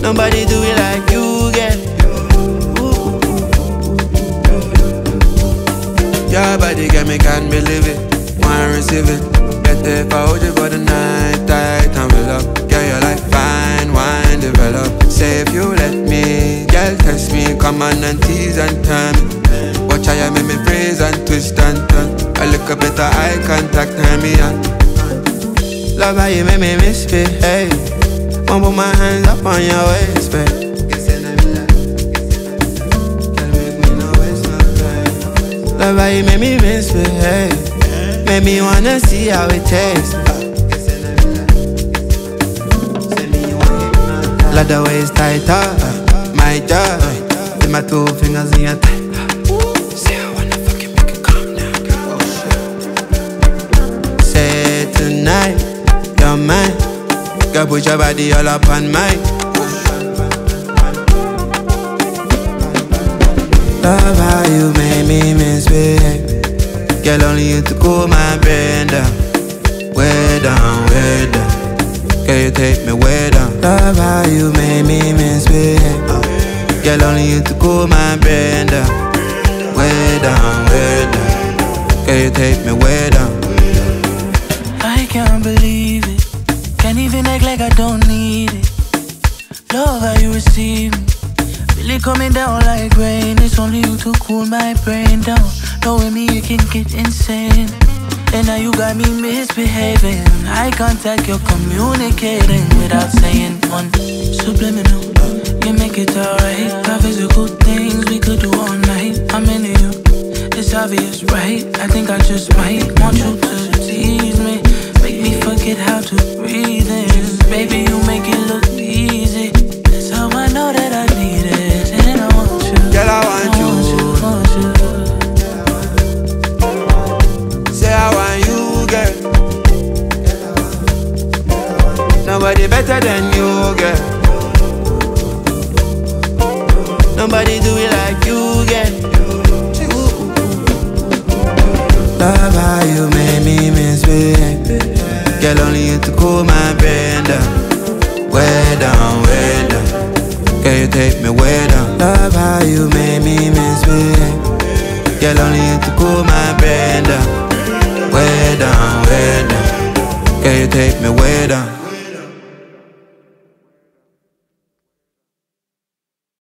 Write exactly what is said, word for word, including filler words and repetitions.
Nobody do it like you, girl. Your body got me, can't believe it. Wanna receive it. Better if I hold you for the night, tight and well up. Girl, you're like fine wine, develop. Say if you let me, girl, test me. Come on and tease and turn me. Watch how you make me praise and twist and turn. I look a better eye contact, turn me on. Love how you make me misbehave. Wanna put my hands up on your waist, babe. Love how you make me misbehave. Make me wanna see how it tastes. Love the way it's tighter, my jaw. With my two fingers in your thigh. Say I wanna fucking make it calm down. Say tonight, you're mine. Girl, put your body all up on mine. Love how you make me misbehave. Girl, only you to cool my brain down. Way down, way down. Girl, you take me way down. Love how you make me misbehave. Girl, only you to cool my brain down. Way down, way down. Girl, you take me way down. I can't believe it. Can't even act like I don't need it. Love how you receive me. Really coming down like rain. It's only you to cool my brain down. Knowing me you can get insane. And now you got me misbehaving. Eye contact, you're communicating without saying one. Subliminal, you make it alright. Got physical things we could do all night. I'm into you, it's obvious, right? I think I just might want you to tease me. Make me forget how to breathe in. Baby, you make it look easy. That's how I know that I need it. And I want you. Girl, I want you. Want you, want you. Say I want you, girl. Nobody better than you, girl. Nobody do it like you, girl. Love how you make me misbehave. Girl, only you to cool my brain down. Way down, way down. Girl, you take me way down. Love how you make me misbehave. Girl, only you to cool my brain down. Way down, way down. Girl, you take me way down.